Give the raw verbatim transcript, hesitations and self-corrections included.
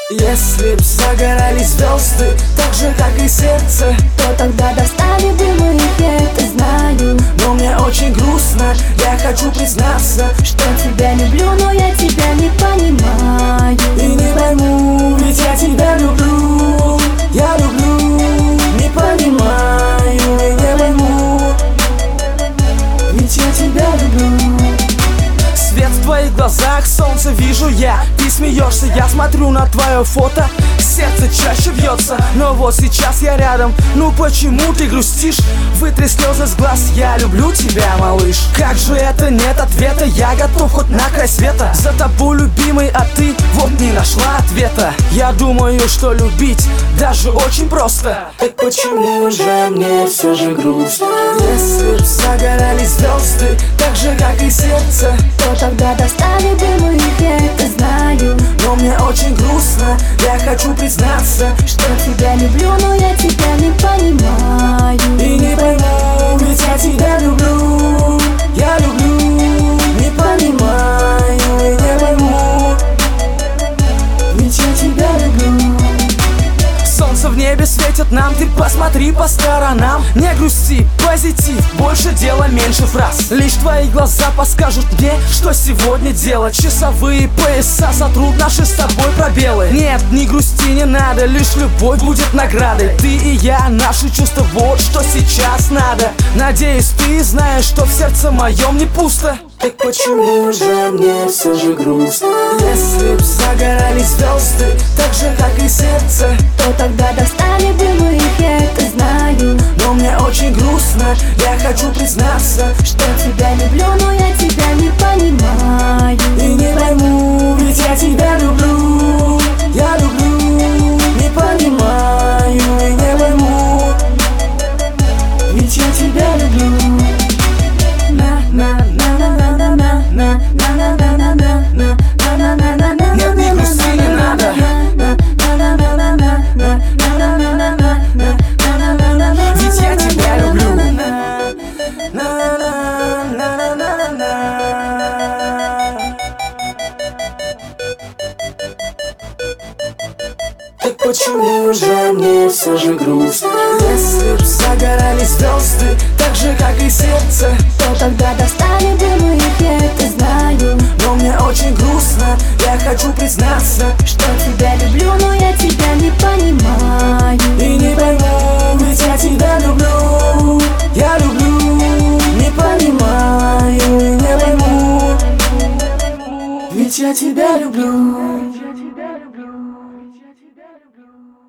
Если б загорали звезды, так же как и сердце, то тогда достали бы мы их, я это знаю. но мне очень грустно, я хочу признаться, Что тебя люблю, но я тебя не понимаю. и не пойму, ведь я тебя люблю. Я люблю, не понимаю, и не пойму, ведь я тебя люблю. Свет в твоих глазах, солнце вижу я. Ты смеешься, я смотрю на твое фото. Сердце чаще бьется, но вот сейчас я рядом. Ну почему ты грустишь? Вытри слезы с глаз, я люблю тебя, малыш. Как же это, нет ответа, я готов хоть на край света. За тобой, любимый, а ты вот не нашла ответа. Я думаю, что любить даже очень просто. Так почему же мне все же грустно? Если б загорали звезды, так же как и сердце, То тогда достали бы мы их, я это знаю. но мне очень грустно, я хочу признаться, Что тебя люблю, но я тебя не понимаю. и не пойму, ведь я тебя люблю. Я люблю, не понимаю, и не пойму, ведь я тебя люблю. Солнце в небе светит нам, ты посмотри по сторонам. Не грусти, позитив, больше дела, меньше фраз. Лишь твои глаза подскажут мне, что сегодня делать. Часовые пояса сотрут наши с тобой пробелы. Нет, не грусти, не надо, лишь любовь будет наградой. Ты и я, наши чувства, вот что сейчас надо. Надеюсь, ты знаешь, что в сердце моем не пусто. Так почему же мне все же грустно? Если б загорали звезды, так же как и сердце, То тогда достали бы мы их, я это знаю. но мне очень грустно, я хочу признаться, Что тебя люблю, но я тебя не понимаю. и не пойму, ведь я тебя люблю. Я люблю, не понимаю, и не пойму, ведь я тебя люблю. Нет, не грусти, не надо, ведь я тебя люблю. Так почему же мне все же грустно? Если б загорали звезды, так же как и сердце, То тогда достали бы мы их, я это знаю. но мне очень грустно, я хочу признаться, Что тебя люблю, но я тебя не понимаю. и не пойму, ведь я тебя люблю. Я люблю, не понимаю, и не пойму, ведь я тебя люблю.